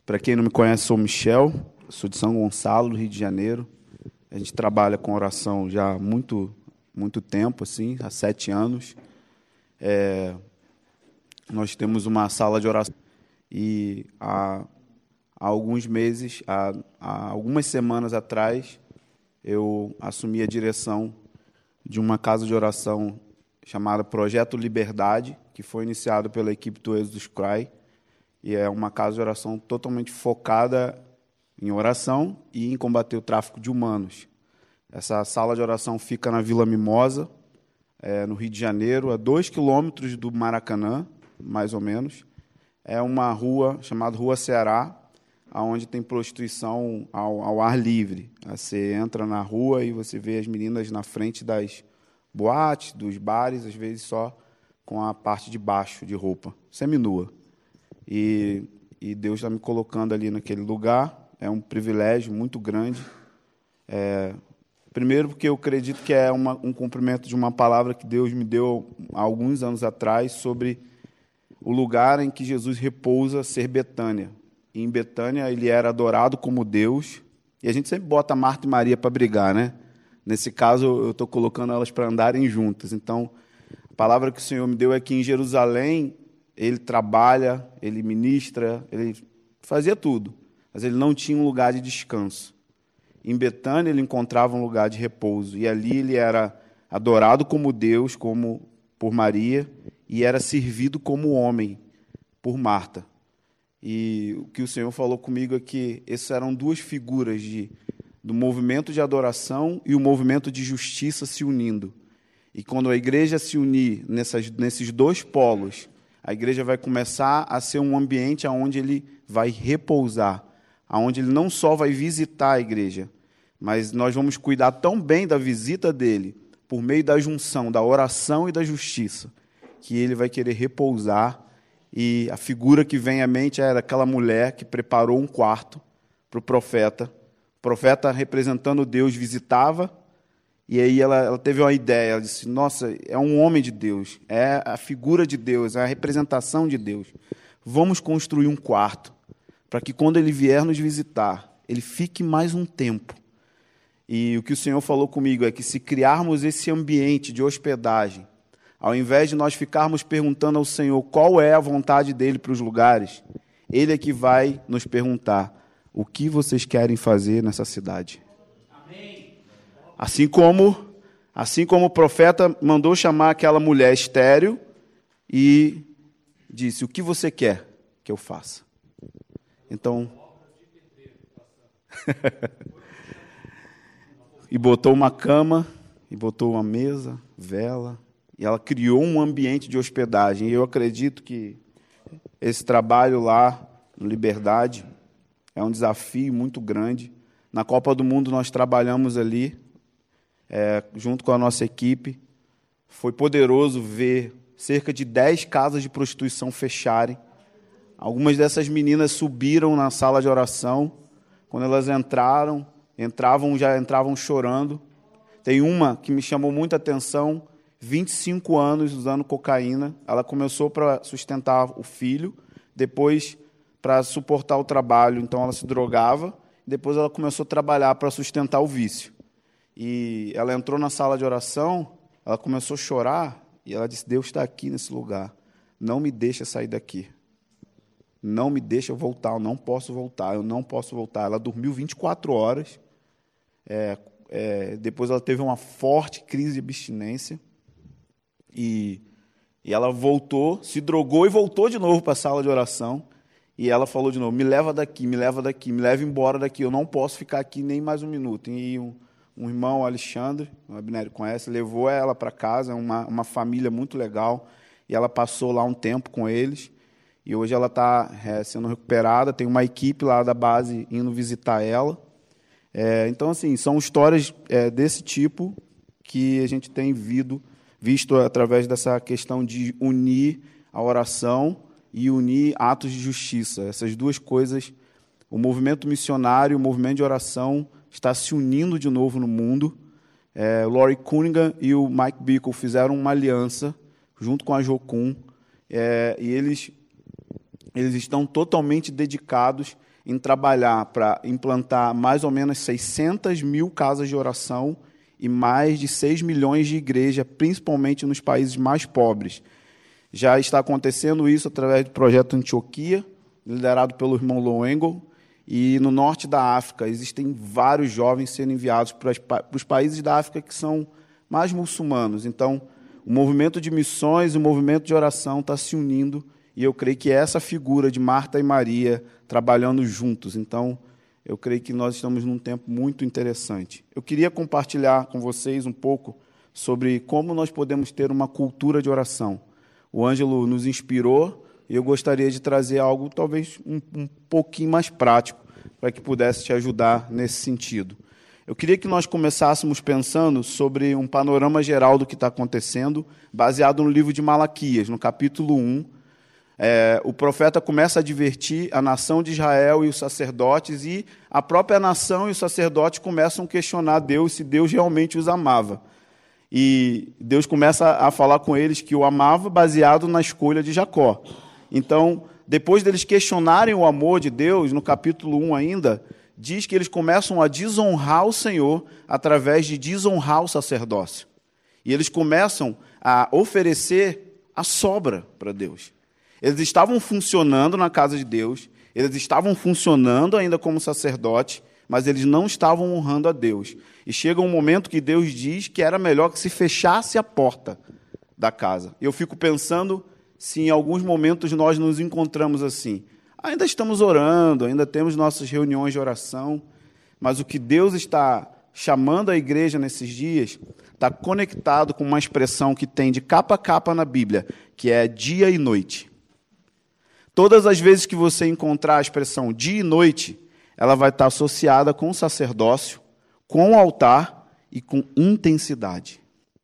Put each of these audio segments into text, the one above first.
Para quem não me conhece, sou o Michel, sou de São Gonçalo, do Rio de Janeiro. A gente trabalha com oração já há muito tempo, assim, há 7 anos. Nós temos uma sala de oração e há alguns meses, há algumas semanas atrás, eu assumi a direção de uma casa de oração chamada Projeto Liberdade, que foi iniciado pela equipe do Exodus Cry, e é uma casa de oração totalmente focada em oração e em combater o tráfico de humanos. Essa sala de oração fica na Vila Mimosa, no Rio de Janeiro, a 2 quilômetros do Maracanã, mais ou menos. É uma rua chamada Rua Ceará, onde tem prostituição ao ar livre. Você entra na rua e você vê as meninas na frente das boates, dos bares, às vezes só com a parte de baixo de roupa, seminua. E Deus está me colocando ali naquele lugar. É um privilégio muito grande. Primeiro porque eu acredito que é um cumprimento de uma palavra que Deus me deu há alguns anos atrás sobre o lugar em que Jesus repousa, ser Betânia. E em Betânia ele era adorado como Deus. E a gente sempre bota Marta e Maria para brigar, né? Nesse caso, eu estou colocando elas para andarem juntas. Então, a palavra que o Senhor me deu é que em Jerusalém ele trabalha, ele ministra, ele fazia tudo, mas ele não tinha um lugar de descanso. Em Betânia ele encontrava um lugar de repouso, e ali ele era adorado como Deus, como por Maria, e era servido como homem por Marta. E o que o Senhor falou comigo é que essas eram 2 figuras do movimento de adoração e o movimento de justiça se unindo. E quando a igreja se unir nesses 2 polos, a igreja vai começar a ser um ambiente onde ele vai repousar, onde ele não só vai visitar a igreja, mas nós vamos cuidar tão bem da visita dele, por meio da junção, da oração e da justiça, que ele vai querer repousar. E a figura que vem à mente era aquela mulher que preparou um quarto para o profeta. O profeta, representando Deus, visitava, e aí ela teve uma ideia, ela disse, nossa, é um homem de Deus, é a figura de Deus, é a representação de Deus. Vamos construir um quarto, para que quando ele vier nos visitar, ele fique mais um tempo. E o que o Senhor falou comigo é que se criarmos esse ambiente de hospedagem, ao invés de nós ficarmos perguntando ao Senhor qual é a vontade dele para os lugares, ele é que vai nos perguntar, o que vocês querem fazer nessa cidade? Assim como o profeta mandou chamar aquela mulher estéril e disse, o que você quer que eu faça? Então, e botou uma cama, e botou uma mesa, vela, e ela criou um ambiente de hospedagem. E eu acredito que esse trabalho lá, no Liberdade, é um desafio muito grande. Na Copa do Mundo nós trabalhamos ali, junto com a nossa equipe. Foi poderoso ver cerca de 10 casas de prostituição fecharem. Algumas dessas meninas subiram na sala de oração. Quando elas já entravam chorando. Tem uma que me chamou muita atenção, 25 anos usando cocaína. Ela começou para sustentar o filho, depois para suportar o trabalho. Então ela se drogava, depois ela começou a trabalhar para sustentar o vício. E ela entrou na sala de oração, ela começou a chorar, e ela disse, Deus está aqui nesse lugar, não me deixa sair daqui. Não me deixa voltar, eu não posso voltar. Ela dormiu 24 horas, depois ela teve uma forte crise de abstinência, e ela voltou, se drogou e voltou de novo para a sala de oração, e ela falou de novo, me leva daqui, me leva embora daqui, eu não posso ficar aqui nem mais um minuto. E um irmão, Alexandre, o Abnério conhece, levou ela para casa, uma família muito legal, e ela passou lá um tempo com eles, e hoje ela está sendo recuperada, tem uma equipe lá da base indo visitar ela. Então, assim, são histórias desse tipo que a gente tem visto através dessa questão de unir a oração e unir atos de justiça. Essas 2 coisas, o movimento missionário, o movimento de oração, está se unindo de novo no mundo. O Laurie Cunningham e o Mike Bickle fizeram uma aliança junto com a Jocum, e eles estão totalmente dedicados em trabalhar para implantar mais ou menos 600 mil casas de oração e mais de 6 milhões de igrejas, principalmente nos países mais pobres. Já está acontecendo isso através do projeto Antioquia, liderado pelo irmão Loengel, e no norte da África existem vários jovens sendo enviados para os países da África que são mais muçulmanos. Então, o movimento de missões, o movimento de oração está se unindo, e eu creio que essa figura de Marta e Maria trabalhando juntos. Então, eu creio que nós estamos num tempo muito interessante. Eu queria compartilhar com vocês um pouco sobre como nós podemos ter uma cultura de oração. O Ângelo nos inspirou, e eu gostaria de trazer algo talvez um pouquinho mais prático, para que pudesse te ajudar nesse sentido. Eu queria que nós começássemos pensando sobre um panorama geral do que está acontecendo, baseado no livro de Malaquias, no capítulo 1. O profeta começa a advertir a nação de Israel e os sacerdotes, e a própria nação e os sacerdotes começam a questionar Deus, se Deus realmente os amava. E Deus começa a falar com eles que o amava baseado na escolha de Jacó. Então, depois deles questionarem o amor de Deus, no capítulo 1 ainda, diz que eles começam a desonrar o Senhor através de desonrar o sacerdócio. E eles começam a oferecer a sobra para Deus. Eles estavam funcionando na casa de Deus, eles estavam funcionando ainda como sacerdote, mas eles não estavam honrando a Deus. E chega um momento que Deus diz que era melhor que se fechasse a porta da casa. Eu fico pensando se em alguns momentos nós nos encontramos assim. Ainda estamos orando, ainda temos nossas reuniões de oração, mas o que Deus está chamando a igreja nesses dias está conectado com uma expressão que tem de capa a capa na Bíblia, que é dia e noite. Todas as vezes que você encontrar a expressão dia e noite, ela vai estar associada com o sacerdócio, com o altar e com intensidade.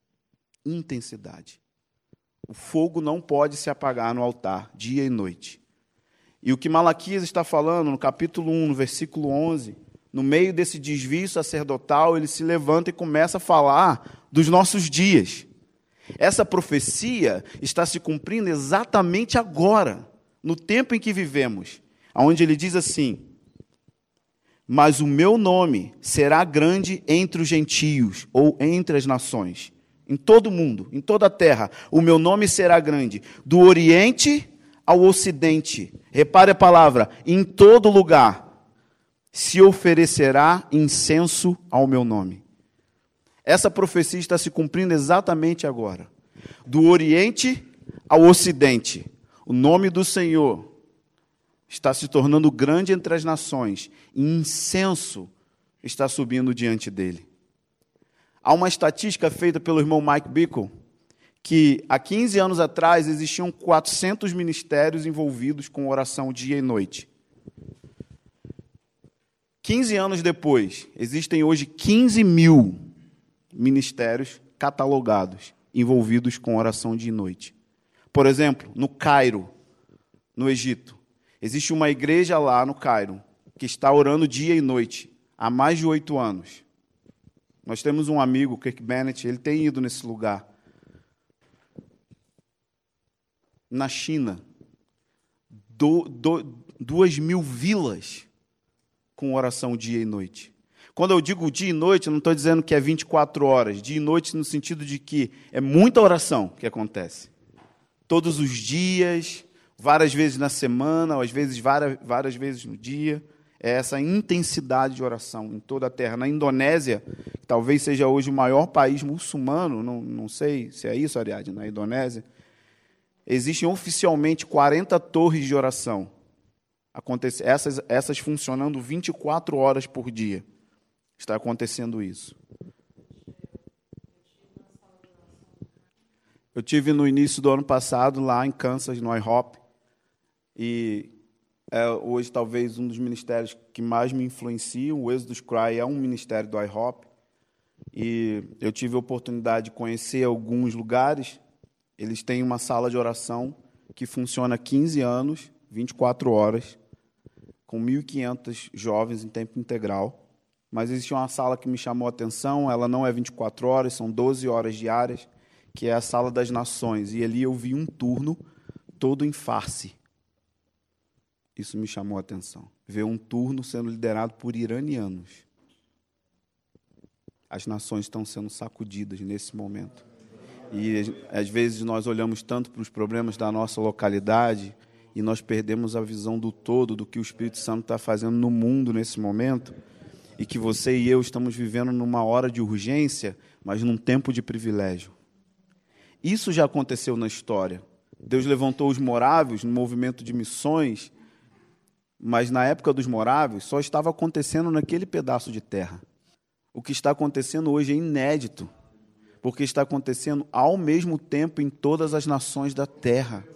Intensidade. O fogo não pode se apagar no altar, dia e noite. E o que Malaquias está falando, no capítulo 1, no versículo 11, no meio desse desvio sacerdotal, ele se levanta e começa a falar dos nossos dias. Essa profecia está se cumprindo exatamente agora, no tempo em que vivemos, onde ele diz assim: mas o meu nome será grande entre os gentios, ou entre as nações. Em todo o mundo, em toda a terra, o meu nome será grande. Do Oriente ao Ocidente, repare a palavra, em todo lugar, se oferecerá incenso ao meu nome. Essa profecia está se cumprindo exatamente agora. Do Oriente ao Ocidente, o nome do Senhor está se tornando grande entre as nações, e incenso está subindo diante dele. Há uma estatística feita pelo irmão Mike Bickle, que há 15 anos atrás existiam 400 ministérios envolvidos com oração dia e noite. 15 anos depois, existem hoje 15 mil ministérios catalogados, envolvidos com oração dia e noite. Por exemplo, no Cairo, no Egito, existe uma igreja lá no Cairo, que está orando dia e noite, há mais de 8 anos. Nós temos um amigo, Kirk Bennett, ele tem ido nesse lugar. Na China, 2.000 vilas com oração dia e noite. Quando eu digo dia e noite, eu não estou dizendo que é 24 horas. Dia e noite no sentido de que é muita oração que acontece. Todos os dias, várias vezes na semana, ou às vezes várias vezes no dia. É essa intensidade de oração em toda a terra. Na Indonésia, que talvez seja hoje o maior país muçulmano, não sei se é isso, Ariadne, na Indonésia, existem oficialmente 40 torres de oração. Essas funcionando 24 horas por dia. Está acontecendo isso. Eu tive no início do ano passado, lá em Kansas, no IHOP, e hoje talvez um dos ministérios que mais me influenciam, o Exodus Cry é um ministério do IHOP, e eu tive a oportunidade de conhecer alguns lugares. Eles têm uma sala de oração que funciona há 15 anos, 24 horas, com 1.500 jovens em tempo integral. Mas existe uma sala que me chamou a atenção, ela não é 24 horas, são 12 horas diárias, que é a Sala das Nações. E ali eu vi um turno todo em farsi. Isso me chamou a atenção. Ver um turno sendo liderado por iranianos. As nações estão sendo sacudidas nesse momento. E, às vezes, nós olhamos tanto para os problemas da nossa localidade e nós perdemos a visão do todo, do que o Espírito Santo está fazendo no mundo nesse momento, e que você e eu estamos vivendo numa hora de urgência, mas num tempo de privilégio. Isso já aconteceu na história. Deus levantou os morávios no movimento de missões, mas na época dos morávios só estava acontecendo naquele pedaço de terra. O que está acontecendo hoje é inédito, porque está acontecendo ao mesmo tempo em todas as nações da terra,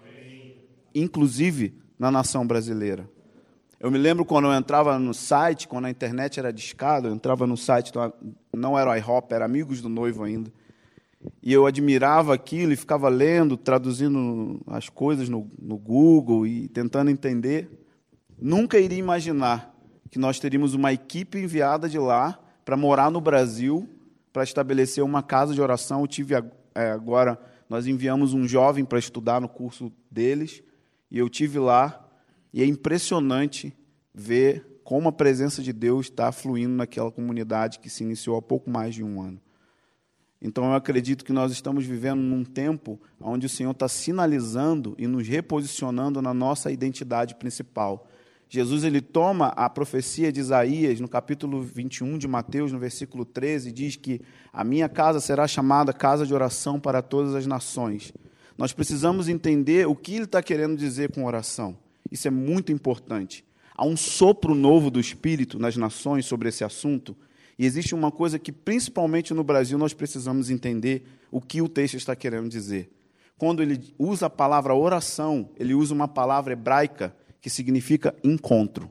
inclusive na nação brasileira. Eu me lembro quando eu entrava no site, quando a internet era discada, eu entrava no site, não era o iHop, era Amigos do Noivo ainda, e eu admirava aquilo e ficava lendo, traduzindo as coisas no Google e tentando entender. Nunca iria imaginar que nós teríamos uma equipe enviada de lá para morar no Brasil, para estabelecer uma casa de oração. Agora, nós enviamos um jovem para estudar no curso deles, e eu tive lá, e é impressionante ver como a presença de Deus está fluindo naquela comunidade que se iniciou há pouco mais de um ano. Então, eu acredito que nós estamos vivendo num tempo onde o Senhor está sinalizando e nos reposicionando na nossa identidade principal. Jesus, ele toma a profecia de Isaías, no capítulo 21 de Mateus, no versículo 13, diz que a minha casa será chamada casa de oração para todas as nações. Nós precisamos entender o que ele está querendo dizer com oração. Isso é muito importante. Há um sopro novo do Espírito nas nações sobre esse assunto, e existe uma coisa que, principalmente no Brasil, nós precisamos entender o que o texto está querendo dizer. Quando ele usa a palavra oração, ele usa uma palavra hebraica que significa encontro.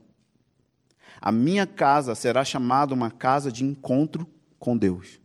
A minha casa será chamada uma casa de encontro com Deus.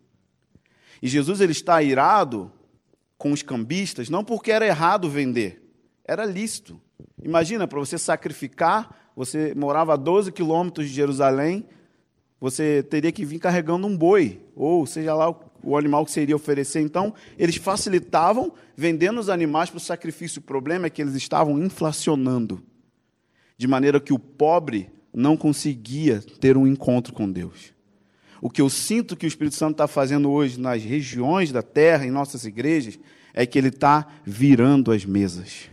E Jesus, ele está irado com os cambistas, não porque era errado vender, era lícito. Imagina, para você sacrificar, você morava a 12 quilômetros de Jerusalém, você teria que vir carregando um boi, ou seja lá o animal que você iria oferecer. Então, eles facilitavam vendendo os animais para o sacrifício. O problema é que eles estavam inflacionando, de maneira que o pobre não conseguia ter um encontro com Deus. O que eu sinto que o Espírito Santo está fazendo hoje nas regiões da terra, em nossas igrejas, é que ele está virando as mesas.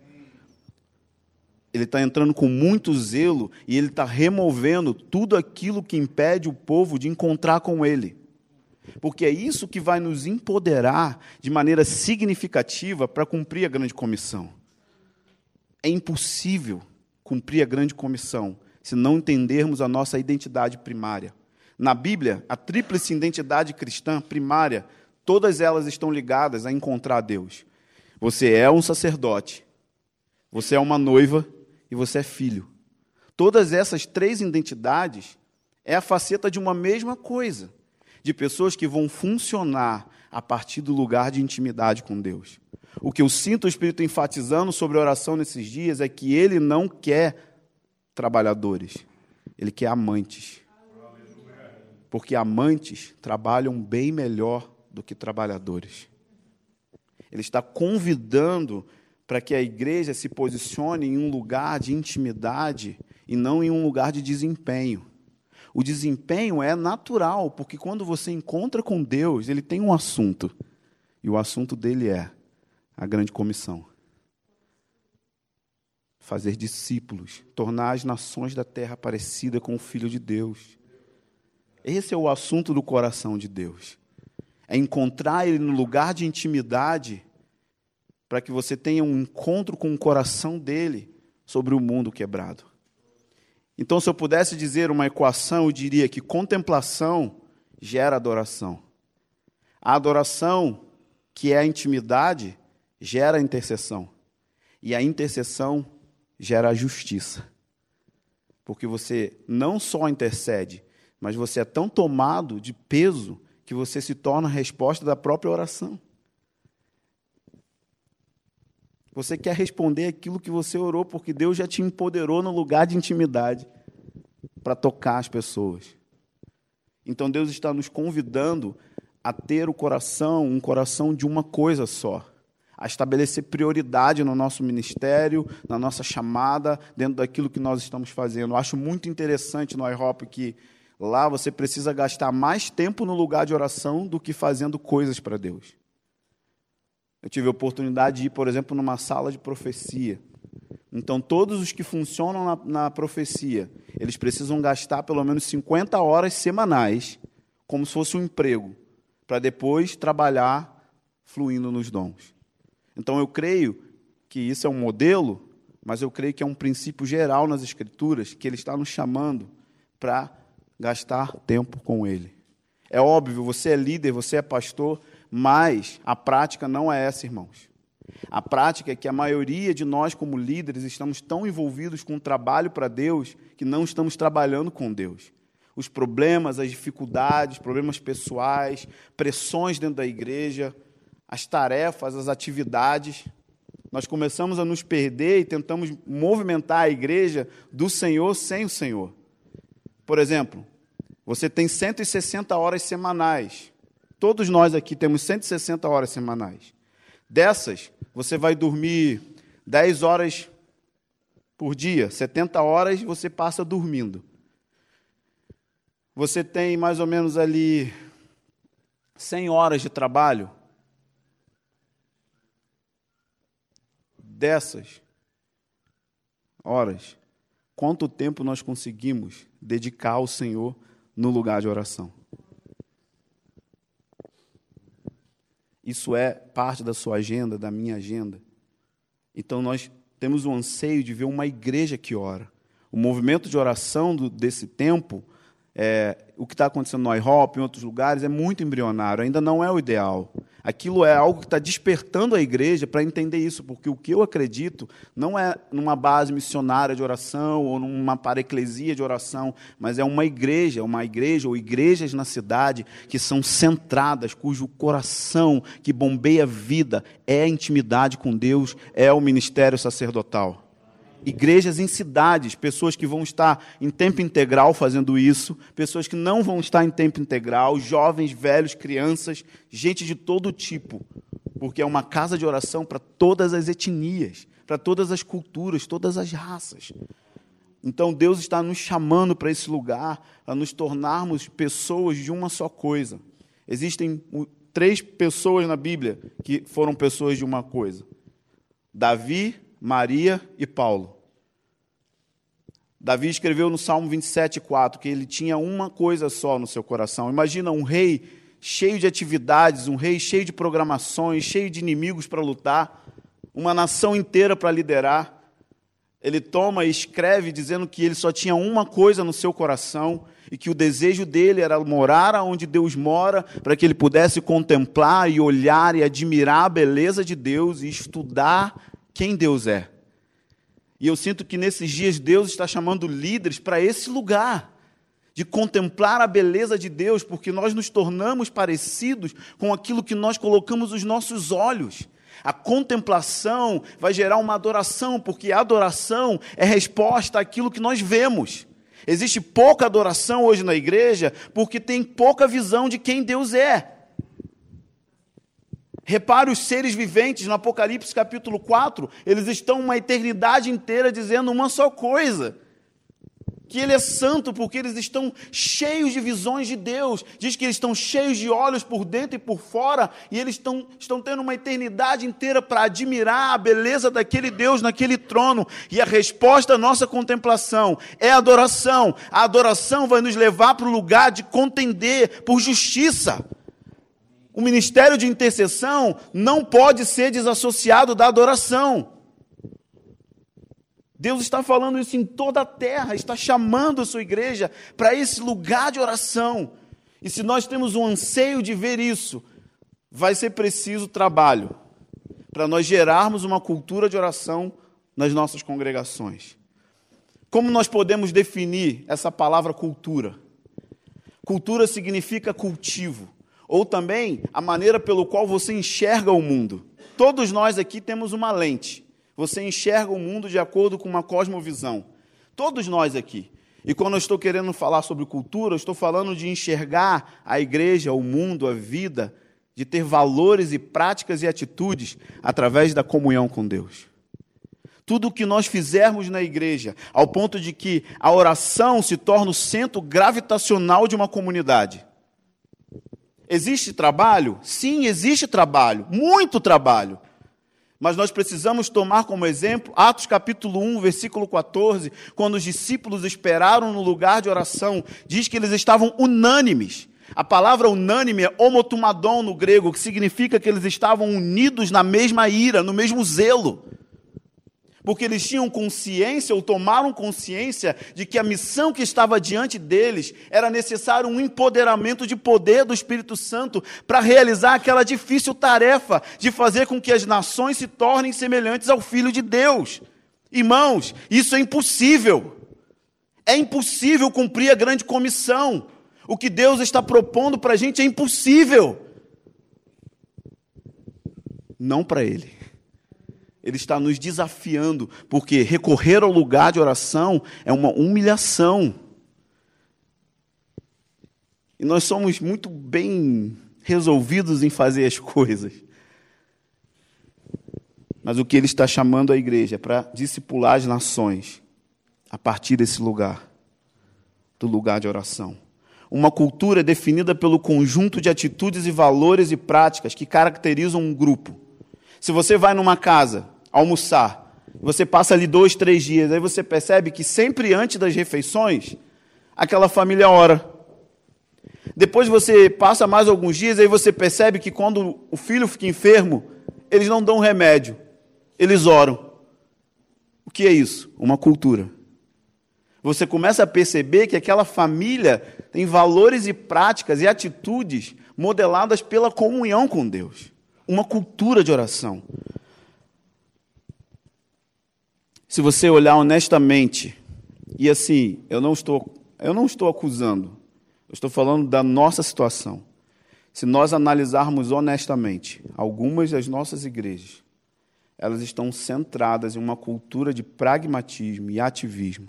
Ele está entrando com muito zelo e ele está removendo tudo aquilo que impede o povo de encontrar com ele. Porque é isso que vai nos empoderar de maneira significativa para cumprir a grande comissão. É impossível cumprir a grande comissão se não entendermos a nossa identidade primária. Na Bíblia, a tríplice identidade cristã primária, todas elas estão ligadas a encontrar Deus. Você é um sacerdote, você é uma noiva e você é filho. Todas essas três identidades é a faceta de uma mesma coisa, de pessoas que vão funcionar a partir do lugar de intimidade com Deus. O que eu sinto o Espírito enfatizando sobre a oração nesses dias é que ele não quer trabalhadores, ele quer amantes. Porque amantes trabalham bem melhor do que trabalhadores. Ele está convidando para que a igreja se posicione em um lugar de intimidade e não em um lugar de desempenho. O desempenho é natural, porque quando você encontra com Deus, ele tem um assunto, e o assunto dele é a grande comissão. Fazer discípulos, tornar as nações da terra parecidas com o Filho de Deus. Esse é o assunto do coração de Deus. É encontrar ele no lugar de intimidade, para que você tenha um encontro com o coração dele sobre o mundo quebrado. Então, se eu pudesse dizer uma equação, eu diria que contemplação gera adoração. A adoração, que é a intimidade, gera a intercessão. E a intercessão gera a justiça. Porque você não só intercede, mas você é tão tomado de peso que você se torna a resposta da própria oração. Você quer responder aquilo que você orou, porque Deus já te empoderou no lugar de intimidade para tocar as pessoas. Então Deus está nos convidando a ter um coração de uma coisa só. a estabelecer prioridade no nosso ministério, na nossa chamada, dentro daquilo que nós estamos fazendo. Eu acho muito interessante no IHOP que lá você precisa gastar mais tempo no lugar de oração do que fazendo coisas para Deus. Eu tive a oportunidade de ir, por exemplo, numa sala de profecia. Então, todos os que funcionam na profecia, eles precisam gastar pelo menos 50 horas semanais, como se fosse um emprego, para depois trabalhar fluindo nos dons. Então, eu creio que isso é um modelo, mas eu creio que é um princípio geral nas Escrituras, que Ele está nos chamando para gastar tempo com Ele. É óbvio, você é líder, você é pastor, mas a prática não é essa, irmãos. A prática é que a maioria de nós, como líderes, estamos tão envolvidos com o trabalho para Deus que não estamos trabalhando com Deus. Os problemas, as dificuldades, problemas pessoais, pressões dentro da igreja, as tarefas, as atividades, nós começamos a nos perder e tentamos movimentar a igreja do Senhor sem o Senhor. Por exemplo, você tem 160 horas semanais. Todos nós aqui temos 160 horas semanais. Dessas, você vai dormir 10 horas por dia, 70 horas você passa dormindo. Você tem mais ou menos ali 100 horas de trabalho. Dessas horas, quanto tempo nós conseguimos dedicar ao Senhor no lugar de oração? Isso é parte da sua agenda, da minha agenda. Então, nós temos o anseio de ver uma igreja que ora. O movimento de oração desse tempo, o que está acontecendo no IHOP, em outros lugares, é muito embrionário, ainda não é o ideal. Aquilo é algo que está despertando a igreja para entender isso, porque o que eu acredito não é numa base missionária de oração ou numa pareclesia de oração, mas é uma igreja ou igrejas na cidade que são centradas, cujo coração que bombeia vida é a intimidade com Deus, é o ministério sacerdotal. Igrejas em cidades, pessoas que vão estar em tempo integral fazendo isso, pessoas que não vão estar em tempo integral, jovens, velhos, crianças, gente de todo tipo, porque é uma casa de oração para todas as etnias, para todas as culturas, todas as raças. Então Deus está nos chamando para esse lugar, a nos tornarmos pessoas de uma só coisa. Existem 3 pessoas na Bíblia que foram pessoas de uma coisa: Davi, Maria e Paulo. Davi escreveu no Salmo 27:4 que ele tinha uma coisa só no seu coração. Imagina um rei cheio de atividades, um rei cheio de programações, cheio de inimigos para lutar, uma nação inteira para liderar. Ele toma e escreve dizendo que ele só tinha uma coisa no seu coração e que o desejo dele era morar onde Deus mora, para que ele pudesse contemplar e olhar e admirar a beleza de Deus e estudar quem Deus é. E eu sinto que nesses dias Deus está chamando líderes para esse lugar, de contemplar a beleza de Deus, porque nós nos tornamos parecidos com aquilo que nós colocamos os nossos olhos. A contemplação vai gerar uma adoração, porque a adoração é resposta àquilo que nós vemos. Existe pouca adoração hoje na igreja, porque tem pouca visão de quem Deus é. Repare os seres viventes no Apocalipse capítulo 4, eles estão uma eternidade inteira dizendo uma só coisa: que Ele é santo, porque eles estão cheios de visões de Deus. Diz que eles estão cheios de olhos por dentro e por fora, e eles estão tendo uma eternidade inteira para admirar a beleza daquele Deus naquele trono. E a resposta à nossa contemplação é a adoração. A adoração vai nos levar para o lugar de contender por justiça. O ministério de intercessão não pode ser desassociado da adoração. Deus está falando isso em toda a terra, está chamando a sua igreja para esse lugar de oração. E se nós temos um anseio de ver isso, vai ser preciso trabalho para nós gerarmos uma cultura de oração nas nossas congregações. Como nós podemos definir essa palavra cultura? Cultura significa cultivo, ou também a maneira pelo qual você enxerga o mundo. Todos nós aqui temos uma lente. Você enxerga o mundo de acordo com uma cosmovisão. Todos nós aqui. E quando eu estou querendo falar sobre cultura, eu estou falando de enxergar a igreja, o mundo, a vida, de ter valores e práticas e atitudes através da comunhão com Deus. Tudo o que nós fizermos na igreja, ao ponto de que a oração se torna o centro gravitacional de uma comunidade. Existe trabalho? Sim, existe trabalho, muito trabalho. Mas nós precisamos tomar como exemplo Atos capítulo 1, versículo 14, quando os discípulos esperaram no lugar de oração, diz que eles estavam unânimes. A palavra unânime é homotumadon no grego, que significa que eles estavam unidos na mesma ira, no mesmo zelo. Porque eles tinham consciência, ou tomaram consciência, de que a missão que estava diante deles era necessário um empoderamento de poder do Espírito Santo para realizar aquela difícil tarefa de fazer com que as nações se tornem semelhantes ao Filho de Deus. Irmãos, isso é impossível. É impossível cumprir a grande comissão. O que Deus está propondo para a gente é impossível. Não para Ele. Ele está nos desafiando, porque recorrer ao lugar de oração é uma humilhação. E nós somos muito bem resolvidos em fazer as coisas. Mas o que Ele está chamando a igreja é para discipular as nações a partir desse lugar, do lugar de oração. Uma cultura definida pelo conjunto de atitudes e valores e práticas que caracterizam um grupo. Se você vai numa casa almoçar, você passa ali 2, 3 dias, aí você percebe que sempre antes das refeições, aquela família ora. Depois você passa mais alguns dias, aí você percebe que quando o filho fica enfermo, eles não dão remédio, eles oram. O que é isso? Uma cultura. Você começa a perceber que aquela família tem valores e práticas e atitudes modeladas pela comunhão com Deus. Uma cultura de oração. Se você olhar honestamente, e assim, eu não estou acusando, eu estou falando da nossa situação. Se nós analisarmos honestamente, algumas das nossas igrejas, elas estão centradas em uma cultura de pragmatismo e ativismo.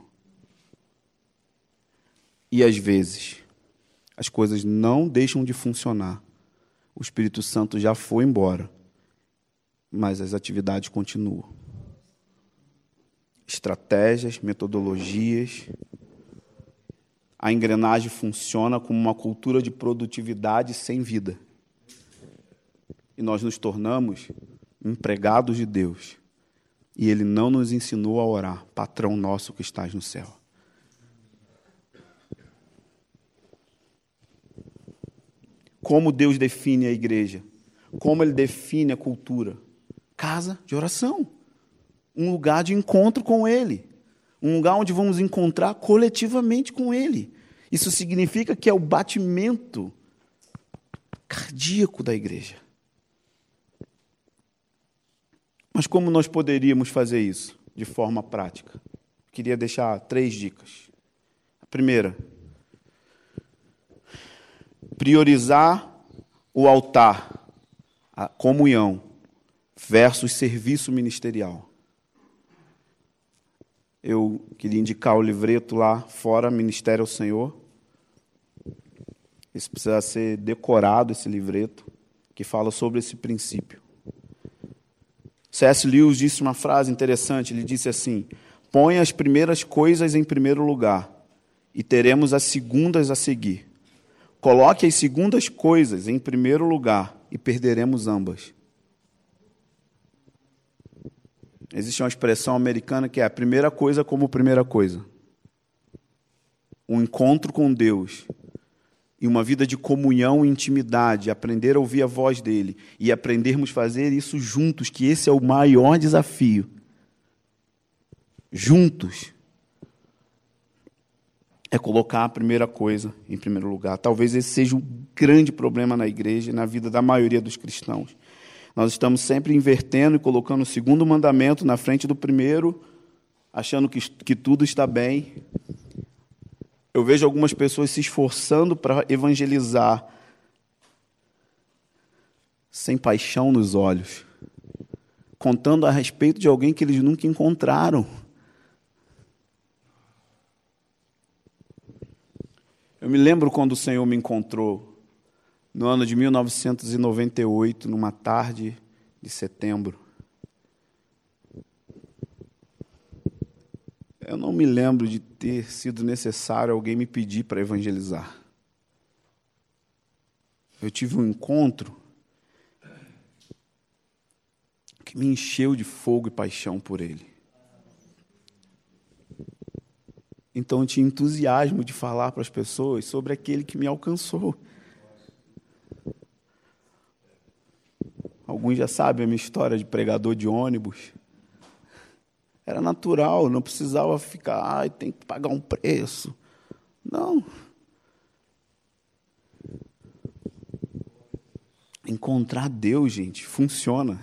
E às vezes, as coisas não deixam de funcionar. O Espírito Santo já foi embora, mas as atividades continuam. Estratégias, metodologias. A engrenagem funciona como uma cultura de produtividade sem vida. E nós nos tornamos empregados de Deus. E Ele não nos ensinou a orar, patrão nosso que estás no céu. Como Deus define a igreja? Como Ele define a cultura? Casa de oração. Um lugar de encontro com Ele. Um lugar onde vamos encontrar coletivamente com Ele. Isso significa que é o batimento cardíaco da igreja. Mas como nós poderíamos fazer isso de forma prática? Queria deixar 3 dicas. A primeira, priorizar o altar, a comunhão, versus serviço ministerial. Eu queria indicar o livreto lá fora, Ministério ao Senhor. Esse precisa ser decorado, esse livreto, que fala sobre esse princípio. C.S. Lewis disse uma frase interessante, ele disse assim: põe as primeiras coisas em primeiro lugar, e teremos as segundas a seguir. Coloque as segundas coisas em primeiro lugar, e perderemos ambas. Existe uma expressão americana que é a primeira coisa como primeira coisa. Um encontro com Deus e uma vida de comunhão e intimidade, aprender a ouvir a voz dEle e aprendermos a fazer isso juntos, que esse é o maior desafio. Juntos. É colocar a primeira coisa em primeiro lugar. Talvez esse seja um grande problema na igreja e na vida da maioria dos cristãos. Nós estamos sempre invertendo e colocando o segundo mandamento na frente do primeiro, achando que tudo está bem. Eu vejo algumas pessoas se esforçando para evangelizar sem paixão nos olhos, contando a respeito de alguém que eles nunca encontraram. Eu me lembro quando o Senhor me encontrou no ano de 1998, numa tarde de setembro. Eu não me lembro de ter sido necessário alguém me pedir para evangelizar. Eu tive um encontro que me encheu de fogo e paixão por ele. Então eu tinha entusiasmo de falar para as pessoas sobre aquele que me alcançou. Alguns já sabem a minha história de pregador de ônibus. Era natural, não precisava ficar, tem que pagar um preço. Não. Encontrar Deus, gente, funciona.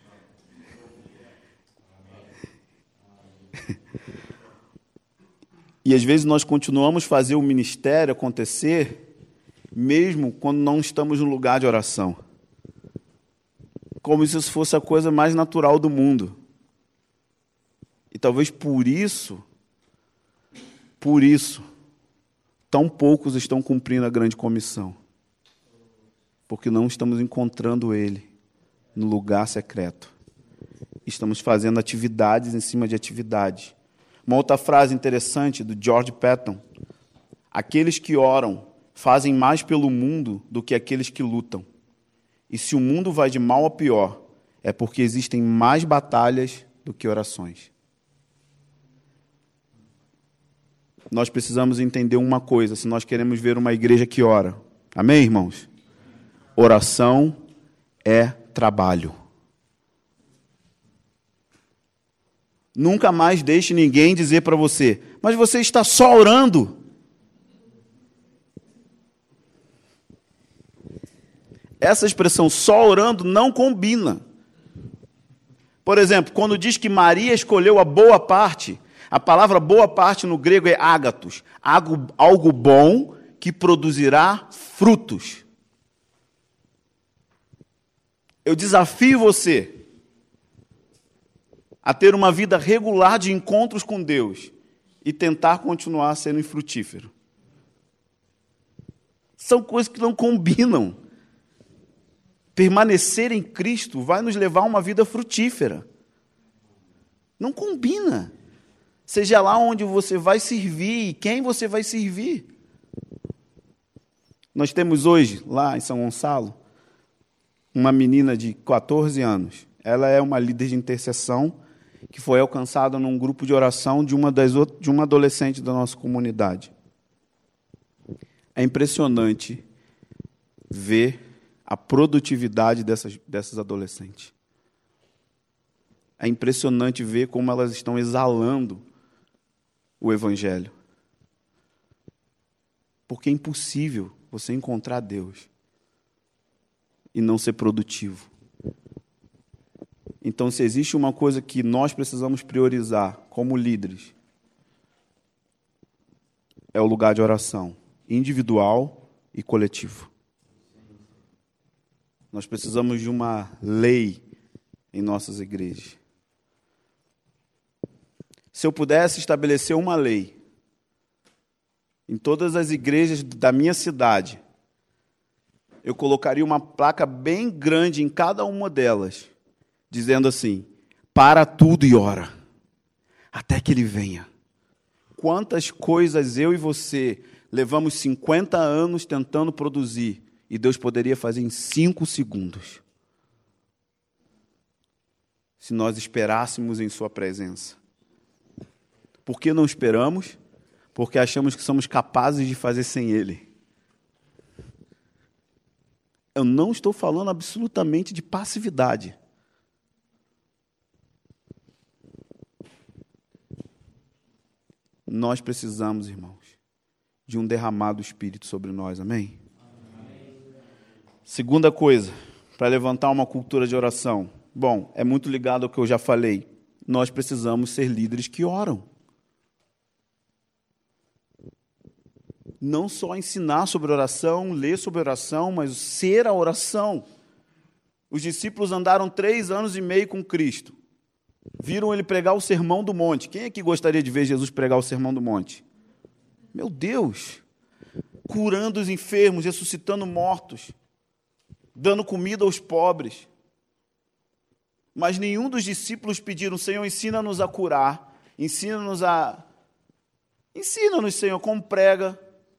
E às vezes nós continuamos a fazer o ministério acontecer, mesmo quando não estamos no lugar de oração. Como se isso fosse a coisa mais natural do mundo. E talvez por isso, tão poucos estão cumprindo a grande comissão. Porque não estamos encontrando Ele no lugar secreto. Estamos fazendo atividades em cima de atividades. Uma outra frase interessante do George Patton: aqueles que oram fazem mais pelo mundo do que aqueles que lutam. E se o mundo vai de mal a pior, é porque existem mais batalhas do que orações. Nós precisamos entender uma coisa, se nós queremos ver uma igreja que ora. Amém, irmãos? Oração é trabalho. Nunca mais deixe ninguém dizer para você: mas você está só orando. Essa expressão só orando não combina. Por exemplo, quando diz que Maria escolheu a boa parte, a palavra boa parte no grego é ágatos, algo bom que produzirá frutos. Eu desafio você a ter uma vida regular de encontros com Deus e tentar continuar sendo infrutífero. São coisas que não combinam. Permanecer em Cristo vai nos levar a uma vida frutífera. Não combina. Seja lá onde você vai servir e quem você vai servir. Nós temos hoje, lá em São Gonçalo, uma menina de 14 anos. Ela é uma líder de intercessão que foi alcançada num grupo de oração de uma adolescente da nossa comunidade. É impressionante ver a produtividade dessas adolescentes. É impressionante ver como elas estão exalando o Evangelho. Porque é impossível você encontrar Deus e não ser produtivo. Então, se existe uma coisa que nós precisamos priorizar como líderes, é o lugar de oração, individual e coletivo. Nós precisamos de uma lei em nossas igrejas. Se eu pudesse estabelecer uma lei em todas as igrejas da minha cidade, eu colocaria uma placa bem grande em cada uma delas, dizendo assim: para tudo e ora, até que Ele venha. Quantas coisas eu e você levamos 50 anos tentando produzir, e Deus poderia fazer em 5 segundos, se nós esperássemos em sua presença. Por que não esperamos? Porque achamos que somos capazes de fazer sem Ele. Eu não estou falando absolutamente de passividade. Nós precisamos, irmãos, de um derramado Espírito sobre nós, amém? Segunda coisa, para levantar uma cultura de oração. Bom, é muito ligado ao que eu já falei. Nós precisamos ser líderes que oram. Não só ensinar sobre oração, ler sobre oração, mas ser a oração. Os discípulos andaram 3 anos e meio com Cristo. Viram Ele pregar o Sermão do Monte. Quem aqui gostaria de ver Jesus pregar o Sermão do Monte? Meu Deus! Curando os enfermos, ressuscitando mortos. dando comida aos pobres. Mas nenhum dos discípulos pediram: Senhor, ensina-nos a curar, ensina-nos, Senhor, como prega.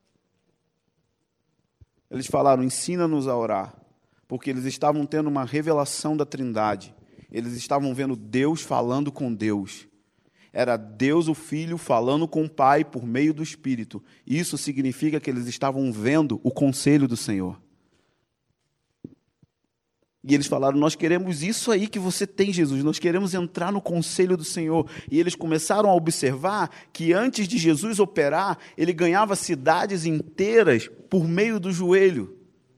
Eles falaram: ensina-nos a orar, porque eles estavam tendo uma revelação da Trindade. Eles estavam vendo Deus falando com Deus. Era Deus o Filho falando com o Pai por meio do Espírito. Isso significa que eles estavam vendo o conselho do Senhor. E eles falaram: nós queremos isso aí que você tem, Jesus. Nós queremos entrar no conselho do Senhor. E eles começaram a observar que antes de Jesus operar, ele ganhava cidades inteiras por meio do joelho.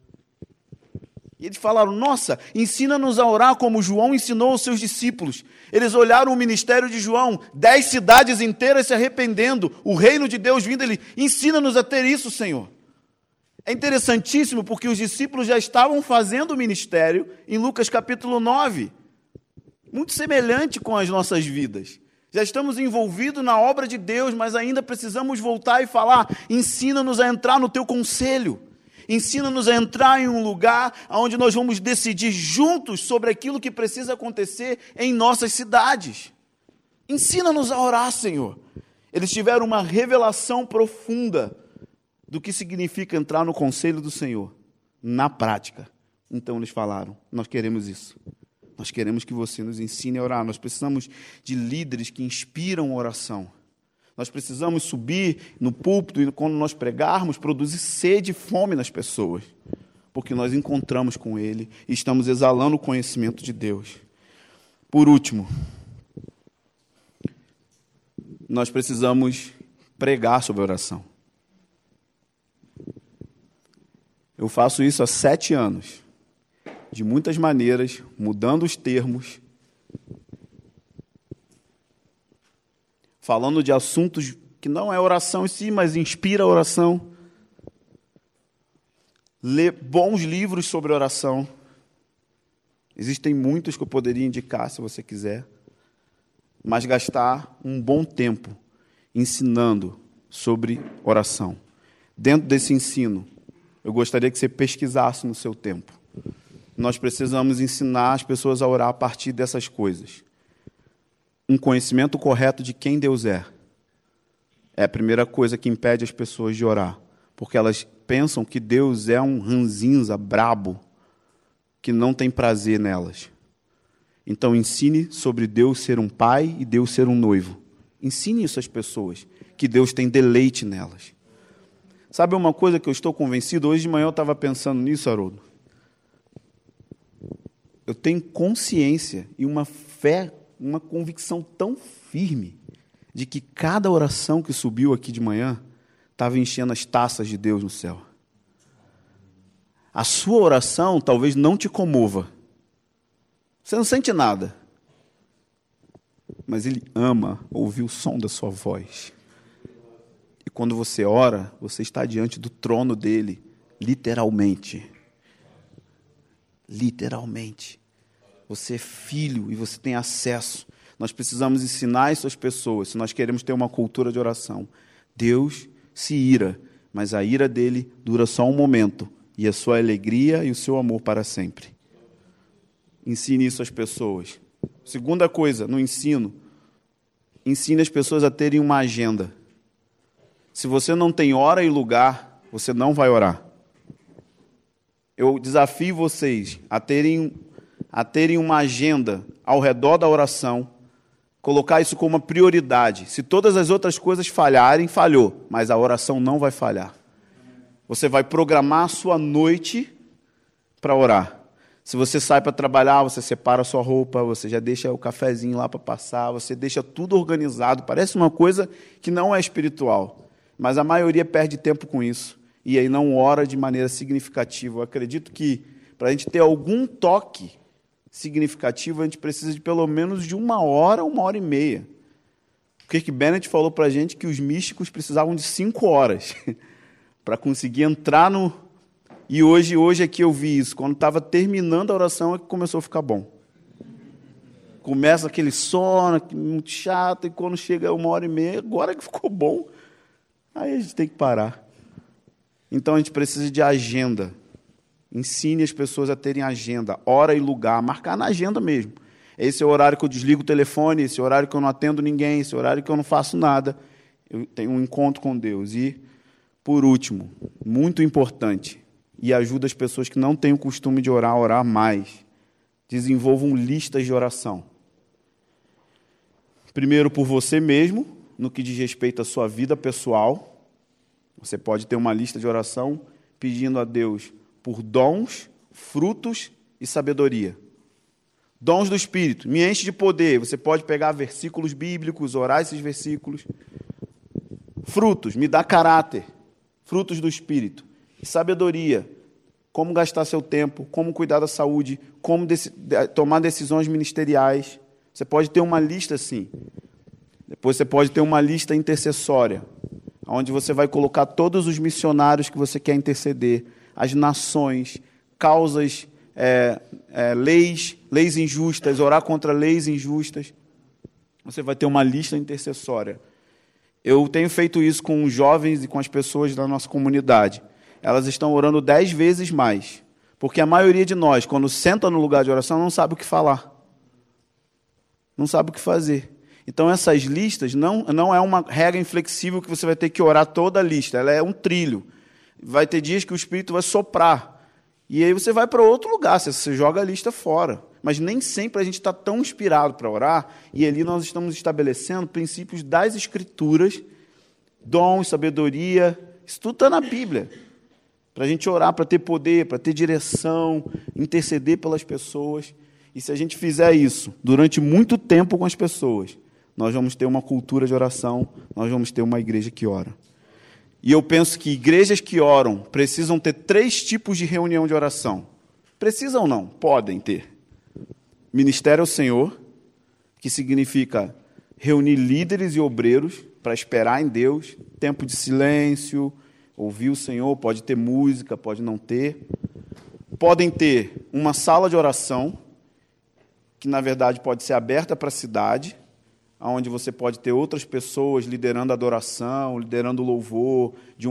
E eles falaram: nossa, ensina-nos a orar como João ensinou aos seus discípulos. Eles olharam o ministério de João, 10 cidades inteiras se arrependendo, o reino de Deus vindo. Ele: ensina-nos a ter isso, Senhor. É interessantíssimo porque os discípulos já estavam fazendo o ministério em Lucas capítulo 9. Muito semelhante com as nossas vidas. Já estamos envolvidos na obra de Deus, mas ainda precisamos voltar e falar: ensina-nos a entrar no teu conselho. Ensina-nos a entrar em um lugar onde nós vamos decidir juntos sobre aquilo que precisa acontecer em nossas cidades. Ensina-nos a orar, Senhor. Eles tiveram uma revelação profunda do que significa entrar no conselho do Senhor, na prática. Então eles falaram: nós queremos isso. Nós queremos que você nos ensine a orar. Nós precisamos de líderes que inspiram a oração. Nós precisamos subir no púlpito e quando nós pregarmos, produzir sede e fome nas pessoas, porque nós encontramos com Ele e estamos exalando o conhecimento de Deus. Por último, nós precisamos pregar sobre oração. Eu faço isso há 7 anos, de muitas maneiras, mudando os termos, falando de assuntos que não é oração em si, mas inspira a oração. Ler bons livros sobre oração. Existem muitos que eu poderia indicar, se você quiser. Mas gastar um bom tempo ensinando sobre oração. Dentro desse ensino, eu gostaria que você pesquisasse no seu tempo. Nós precisamos ensinar as pessoas a orar a partir dessas coisas. Um conhecimento correto de quem Deus é a primeira coisa que impede as pessoas de orar, porque elas pensam que Deus é um ranzinza brabo, que não tem prazer nelas. Então ensine sobre Deus ser um pai e Deus ser um noivo. Ensine isso às pessoas, que Deus tem deleite nelas. Sabe uma coisa que eu estou convencido? Hoje de manhã eu estava pensando nisso, Haroldo. Eu tenho consciência e uma fé, uma convicção tão firme de que cada oração que subiu aqui de manhã estava enchendo as taças de Deus no céu. A sua oração talvez não te comova. Você não sente nada. Mas Ele ama ouvir o som da sua voz. E quando você ora, você está diante do trono dEle, literalmente. Literalmente. Você é filho e você tem acesso. Nós precisamos ensinar isso às pessoas, se nós queremos ter uma cultura de oração. Deus se ira, mas a ira dele dura só um momento, e a sua alegria e o seu amor para sempre. Ensine isso às pessoas. Segunda coisa, no ensino, ensine as pessoas a terem uma agenda. Se você não tem hora e lugar, você não vai orar. Eu desafio vocês a terem uma agenda ao redor da oração, colocar isso como uma prioridade. Se todas as outras coisas falharem, falhou, mas a oração não vai falhar. Você vai programar a sua noite para orar. Se você sai para trabalhar, você separa a sua roupa, você já deixa o cafezinho lá para passar, você deixa tudo organizado. Parece uma coisa que não é espiritual, mas a maioria perde tempo com isso. E aí não ora de maneira significativa. Eu acredito que para a gente ter algum toque significativo, a gente precisa de pelo menos de 1 hora, 1h30. O Kirk Bennett falou para a gente que os místicos precisavam de 5 horas para conseguir entrar no... E hoje aqui eu vi isso. Quando estava terminando a oração é que começou a ficar bom. Começa aquele sono, muito chato, e quando chega 1h30, agora que ficou bom, aí a gente tem que parar. Então a gente precisa de agenda. Ensine as pessoas a terem agenda, hora e lugar, marcar na agenda mesmo. Esse é o horário que eu desligo o telefone, esse é o horário que eu não atendo ninguém, esse é o horário que eu não faço nada. Eu tenho um encontro com Deus. E, por último, muito importante, e ajuda as pessoas que não têm o costume de orar a orar mais. Desenvolvam listas de oração. Primeiro, por você mesmo, no que diz respeito à sua vida pessoal. Você pode ter uma lista de oração pedindo a Deus por dons, frutos e sabedoria. Dons do Espírito, me enche de poder. Você pode pegar versículos bíblicos, orar esses versículos. Frutos, me dá caráter. Frutos do Espírito. E sabedoria, como gastar seu tempo, como cuidar da saúde, como tomar decisões ministeriais. Você pode ter uma lista assim. Depois você pode ter uma lista intercessória, onde você vai colocar todos os missionários que você quer interceder, as nações, causas, leis injustas, orar contra leis injustas. Você vai ter uma lista intercessória. Eu tenho feito isso com os jovens e com as pessoas da nossa comunidade. Elas estão orando 10 vezes mais. Porque a maioria de nós, quando senta no lugar de oração, não sabe o que falar. Não sabe o que fazer. Então, essas listas não é uma regra inflexível que você vai ter que orar toda a lista. Ela é um trilho. Vai ter dias que o Espírito vai soprar. E aí você vai para outro lugar, você joga a lista fora. Mas nem sempre a gente está tão inspirado para orar. E ali nós estamos estabelecendo princípios das Escrituras, dons, sabedoria. Isso tudo está na Bíblia. Para a gente orar, para ter poder, para ter direção, interceder pelas pessoas. E se a gente fizer isso durante muito tempo com as pessoas, nós vamos ter uma cultura de oração, nós vamos ter uma igreja que ora. E eu penso que igrejas que oram precisam ter 3 tipos de reunião de oração. Precisam não, podem ter. Ministério ao Senhor, que significa reunir líderes e obreiros para esperar em Deus, tempo de silêncio, ouvir o Senhor, pode ter música, pode não ter. Podem ter uma sala de oração, que na verdade pode ser aberta para a cidade, onde você pode ter outras pessoas liderando a adoração, liderando o louvor,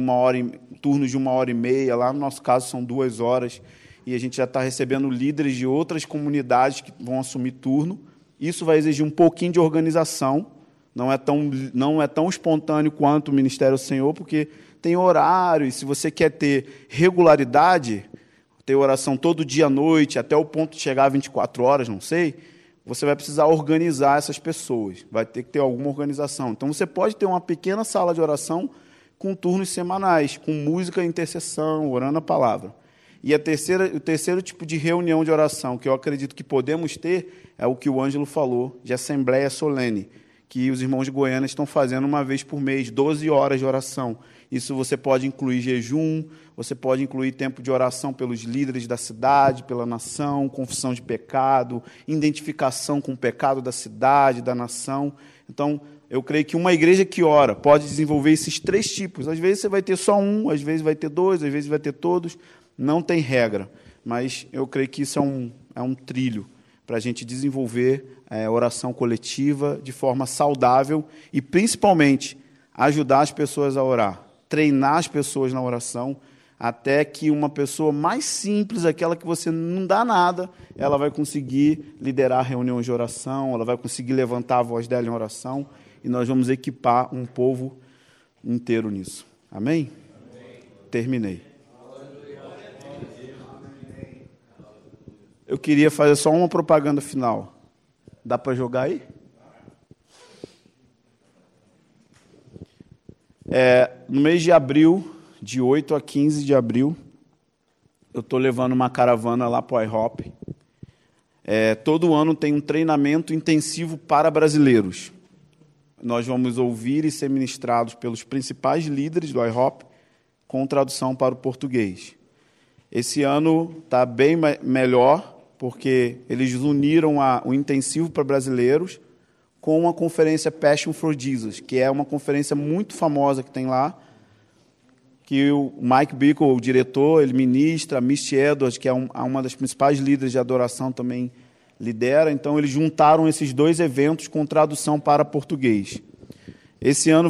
turnos de 1h30, lá no nosso caso são 2 horas, e a gente já está recebendo líderes de outras comunidades que vão assumir turno. Isso vai exigir um pouquinho de organização, não é tão espontâneo quanto o Ministério ao Senhor, porque tem horário, e se você quer ter regularidade, ter oração todo dia à noite, até o ponto de chegar a 24 horas, não sei, você vai precisar organizar essas pessoas, vai ter que ter alguma organização. Então, você pode ter uma pequena sala de oração com turnos semanais, com música e intercessão, orando a palavra. E o terceiro tipo de reunião de oração que eu acredito que podemos ter é o que o Ângelo falou, de assembleia solene, que os irmãos de Goiânia estão fazendo uma vez por mês, 12 horas de oração. Isso você pode incluir jejum, você pode incluir tempo de oração pelos líderes da cidade, pela nação, confissão de pecado, identificação com o pecado da cidade, da nação. Então, eu creio que uma igreja que ora pode desenvolver esses 3 tipos. Às vezes você vai ter só um, às vezes vai ter 2, às vezes vai ter todos. Não tem regra, mas eu creio que isso é um trilho para a gente desenvolver oração coletiva de forma saudável e, principalmente, ajudar as pessoas a orar. Treinar as pessoas na oração, até que uma pessoa mais simples, aquela que você não dá nada, ela vai conseguir liderar reuniões de oração, ela vai conseguir levantar a voz dela em oração, e nós vamos equipar um povo inteiro nisso. Amém? Terminei. Eu queria fazer só uma propaganda final. Dá para jogar aí? No mês de abril, de 8 a 15 de abril, eu estou levando uma caravana lá para o IHOP. Todo ano tem um treinamento intensivo para brasileiros. Nós vamos ouvir e ser ministrados pelos principais líderes do IHOP, com tradução para o português. Esse ano está bem melhor, porque eles uniram o intensivo para brasileiros com a conferência Passion for Jesus, que é uma conferência muito famosa que tem lá, que o Mike Bickle, o diretor, ele ministra, a Misty Edwards, que é uma das principais líderes de adoração, também lidera. Então, eles juntaram esses 2 eventos com tradução para português. Esse ano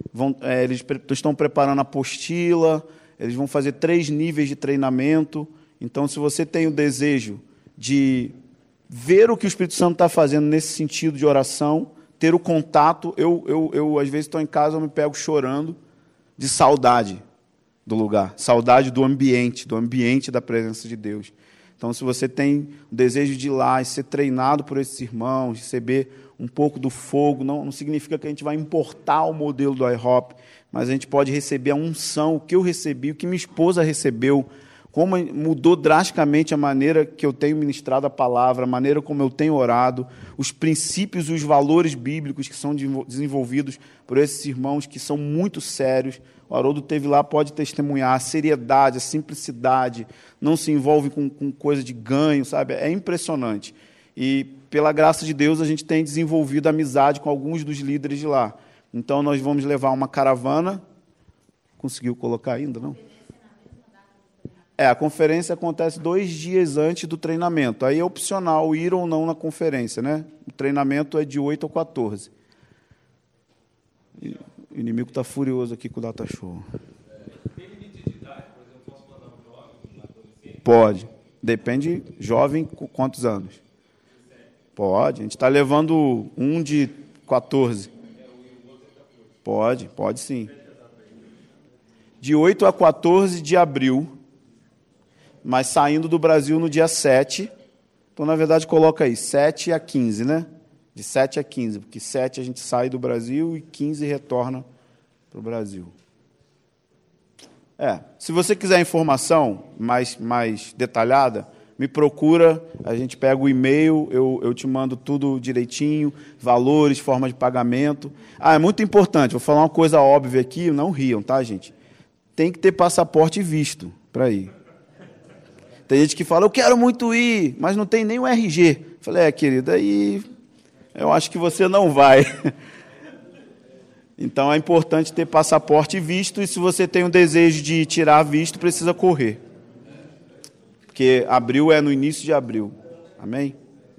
eles estão preparando a apostila, eles vão fazer 3 níveis de treinamento, Então, se você tem o desejo de ver o que o Espírito Santo está fazendo nesse sentido de oração, ter o contato, eu às vezes estou em casa, eu me pego chorando de saudade do lugar, saudade do ambiente da presença de Deus. Então, se você tem o desejo de ir lá e ser treinado por esses irmãos, receber um pouco do fogo, não significa que a gente vai importar o modelo do IHOP, mas a gente pode receber a unção, o que eu recebi, o que minha esposa recebeu, como mudou drasticamente a maneira que eu tenho ministrado a palavra, a maneira como eu tenho orado, os princípios, os valores bíblicos que são desenvolvidos por esses irmãos que são muito sérios. O Haroldo teve lá, pode testemunhar a seriedade, a simplicidade, não se envolve com coisa de ganho, sabe? É impressionante. E, pela graça de Deus, a gente tem desenvolvido amizade com alguns dos líderes de lá. Então, nós vamos levar uma caravana. Conseguiu colocar ainda, não? A conferência acontece 2 dias antes do treinamento. Aí é opcional ir ou não na conferência, né? O treinamento é de 8 a 14. O inimigo está furioso aqui com o data show. Tem limite de idade, por exemplo, posso mandar um jovem, um adolescente? Pode. Depende, jovem, com quantos anos? Pode. A gente está levando um de 14. Pode sim. De 8 a 14 de abril, mas saindo do Brasil no dia 7. Então, na verdade, coloca aí, 7 a 15, né? De 7 a 15, porque 7 a gente sai do Brasil e 15 retorna para o Brasil. Se você quiser informação mais detalhada, me procura, a gente pega o e-mail, eu te mando tudo direitinho, valores, forma de pagamento. É muito importante, vou falar uma coisa óbvia aqui, não riam, tá, gente? Tem que ter passaporte e visto para ir. Tem gente que fala, eu quero muito ir, mas não tem nem o RG. Falei, querida, aí eu acho que você não vai. Então, é importante ter passaporte e visto, e se você tem o desejo de tirar visto, precisa correr. Porque abril é no início de abril. Amém?